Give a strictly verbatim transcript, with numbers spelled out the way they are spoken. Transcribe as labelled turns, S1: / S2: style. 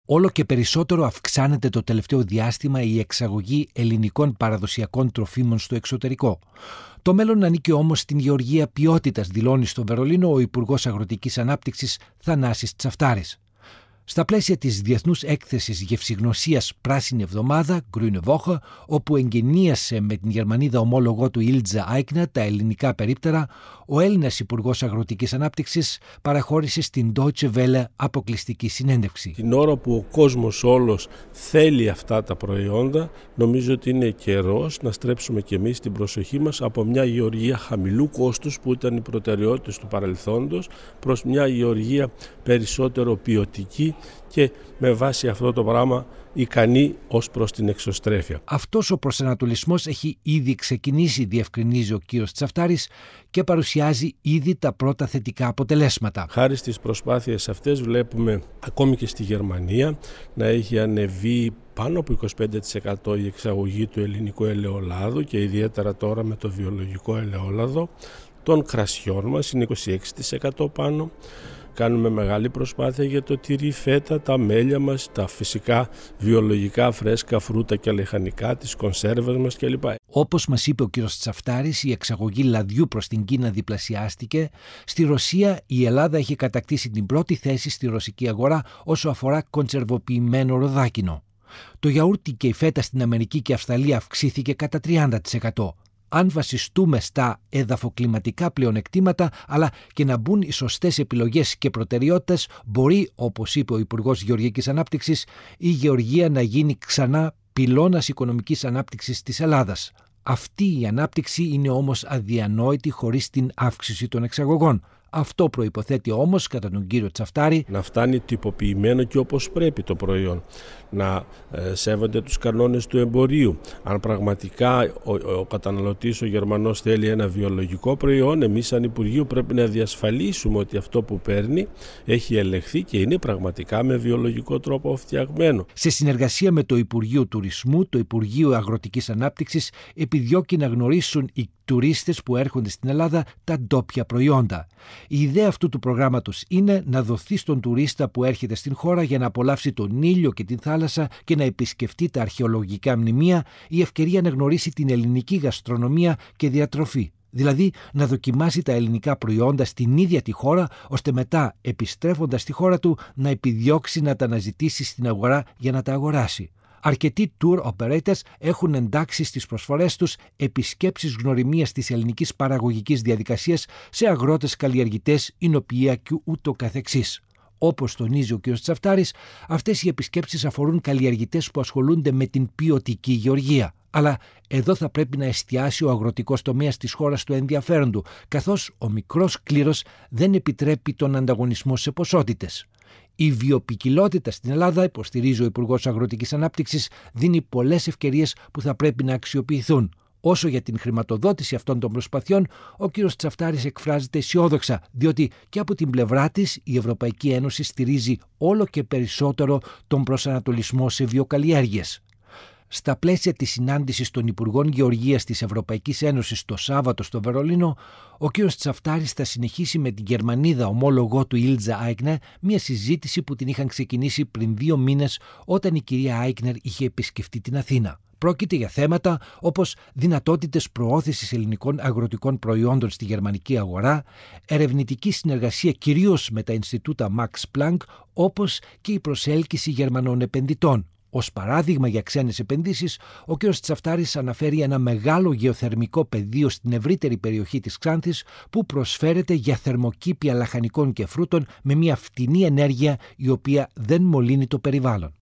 S1: Όλο και περισσότερο αυξάνεται το τελευταίο διάστημα η εξαγωγή ελληνικών παραδοσιακών τροφίμων στο εξωτερικό. Το μέλλον ανήκει όμως στην γεωργία ποιότητας, δηλώνει στο Βερολίνο ο Υπουργός Αγροτικής Ανάπτυξης Θανάσης Τσαφτάρης. Στα πλαίσια της Διεθνούς Έκθεσης Γευσηγνωσίας Πράσινη Εβδομάδα, Grüne Woche, όπου εγκαινίασε με την Γερμανίδα ομόλογό του Ilse Aigner τα ελληνικά περίπτερα, ο Έλληνας Υπουργός Αγροτικής Ανάπτυξης παραχώρησε στην Deutsche Welle αποκλειστική συνέντευξη.
S2: Την ώρα που ο κόσμος όλος θέλει αυτά τα προϊόντα, νομίζω ότι είναι καιρός να στρέψουμε και εμείς την προσοχή μας από μια γεωργία χαμηλού κόστους που ήταν οι προτεραιότητες του παρελθόντος προς μια γεωργία περισσότερο ποιοτική και με βάση αυτό το πράγμα ικανή ως προς την εξωστρέφεια.
S1: Αυτός ο προσανατολισμός έχει ήδη ξεκινήσει, διευκρινίζει ο κ. Τσαφτάρης, και παρουσιάζει ήδη τα πρώτα θετικά αποτελέσματα.
S2: Χάρη στις προσπάθειες αυτές βλέπουμε ακόμη και στη Γερμανία να έχει ανεβεί πάνω από είκοσι πέντε τοις εκατό η εξαγωγή του ελληνικού ελαιολάδου και ιδιαίτερα τώρα με το βιολογικό ελαιόλαδο. Των κρασιών μας είναι είκοσι έξι τοις εκατό πάνω. Κάνουμε μεγάλη προσπάθεια για το τυρί, φέτα, τα μέλια μας, τα φυσικά βιολογικά φρέσκα φρούτα και λαχανικά, τις κονσέρβες μας κλπ.
S1: Όπως μας είπε ο κ. Τσαφτάρης, η εξαγωγή λαδιού προς την Κίνα διπλασιάστηκε. Στη Ρωσία η Ελλάδα έχει κατακτήσει την πρώτη θέση στη ρωσική αγορά όσο αφορά κονσερβοποιημένο ροδάκινο. Το γιαούρτι και η φέτα στην Αμερική και Αυστραλία αυξήθηκε κατά τριάντα τοις εκατό. Αν βασιστούμε στα εδαφοκλιματικά πλεονεκτήματα αλλά και να μπουν οι σωστές επιλογές και προτεραιότητες, μπορεί, όπως είπε ο Υπουργός Γεωργικής Ανάπτυξης, η γεωργία να γίνει ξανά πυλώνας οικονομικής ανάπτυξης της Ελλάδας. Αυτή η ανάπτυξη είναι όμως αδιανόητη χωρίς την αύξηση των εξαγωγών. Αυτό προϋποθέτει όμως, κατά τον κύριο Τσαφτάρη,
S2: να φτάνει τυποποιημένο και όπως πρέπει το προϊόν, να ε, σέβονται τους κανόνες του εμπορίου. Αν πραγματικά ο, ο καταναλωτής, ο Γερμανός, θέλει ένα βιολογικό προϊόν, εμείς σαν Υπουργείο πρέπει να διασφαλίσουμε ότι αυτό που παίρνει έχει ελεγχθεί και είναι πραγματικά με βιολογικό τρόπο φτιαγμένο.
S1: Σε συνεργασία με το Υπουργείο Τουρισμού, το Υπουργείο Αγροτικής Ανάπτυξης επιδιώκει να γνωρίσουν οι τουρίστες που έρχονται στην Ελλάδα τα ντόπια προϊόντα. Η ιδέα αυτού του προγράμματος είναι να δοθεί στον τουρίστα που έρχεται στην χώρα για να απολαύσει τον ήλιο και την θάλασσα και να επισκεφτεί τα αρχαιολογικά μνημεία η ευκαιρία να γνωρίσει την ελληνική γαστρονομία και διατροφή. Δηλαδή να δοκιμάσει τα ελληνικά προϊόντα στην ίδια τη χώρα, ώστε μετά, επιστρέφοντας στη χώρα του, να επιδιώξει να τα αναζητήσει στην αγορά για να τα αγοράσει. Αρκετοί tour operators έχουν εντάξει στις προσφορές τους επισκέψεις γνωριμίας της ελληνικής παραγωγικής διαδικασίας σε αγρότες, καλλιεργητές, εινοποιεία και ούτω καθεξής. Όπως τονίζει ο κ. Τσαφτάρης, αυτές οι επισκέψεις αφορούν καλλιεργητές που ασχολούνται με την ποιοτική γεωργία. Αλλά εδώ θα πρέπει να εστιάσει ο αγροτικός τομέας της χώρας του ενδιαφέρον του, καθώς ο μικρός κλήρος δεν επιτρέπει τον ανταγωνισμό σε ποσότητες. Η βιοποικιλότητα στην Ελλάδα, υποστηρίζει ο Υπουργός Αγροτικής Ανάπτυξης, δίνει πολλές ευκαιρίες που θα πρέπει να αξιοποιηθούν. Όσο για την χρηματοδότηση αυτών των προσπαθειών, ο κ. Τσαφτάρης εκφράζεται αισιόδοξα, διότι και από την πλευρά της η Ευρωπαϊκή Ένωση στηρίζει όλο και περισσότερο τον προσανατολισμό σε βιοκαλλιέργειες. Στα πλαίσια της συνάντησης των Υπουργών Γεωργίας της Ευρωπαϊκής Ένωσης το Σάββατο στο Βερολίνο, ο κ. Τσαφτάρης θα συνεχίσει με την Γερμανίδα ομόλογό του Ilse Aigner μια συζήτηση που την είχαν ξεκινήσει πριν δύο μήνες όταν η κυρία Aigner είχε επισκεφτεί την Αθήνα. Πρόκειται για θέματα όπως δυνατότητες προώθησης ελληνικών αγροτικών προϊόντων στη γερμανική αγορά, ερευνητική συνεργασία κυρίως με τα Ινστιτούτα Max Planck, όπως και η προσέλκυση Γερμανών επενδυτών. Ως παράδειγμα για ξένες επενδύσεις, ο κ. Τσαφτάρης αναφέρει ένα μεγάλο γεωθερμικό πεδίο στην ευρύτερη περιοχή της Ξάνθης που προσφέρεται για θερμοκήπια λαχανικών και φρούτων με μια φτηνή ενέργεια η οποία δεν μολύνει το περιβάλλον.